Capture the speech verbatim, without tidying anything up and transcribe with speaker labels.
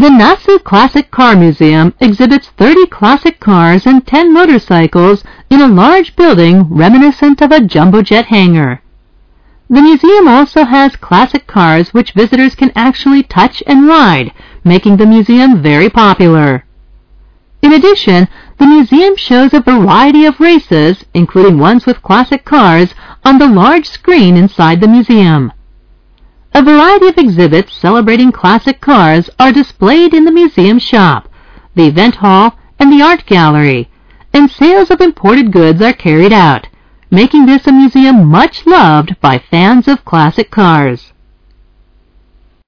Speaker 1: The Nasu Classic Car Museum exhibits thirty classic cars and ten motorcycles in a large building reminiscent of a jumbo jet hangar. The museum also has classic cars which visitors can actually touch and ride, making the museum very popular. In addition, the museum shows a variety of races, including ones with classic cars, on the large screen inside the museum. A variety of exhibits celebrating classic cars are displayed in the museum shop, the event hall, and the art gallery, and sales of imported goods are carried out, making this a museum much loved by fans of classic cars.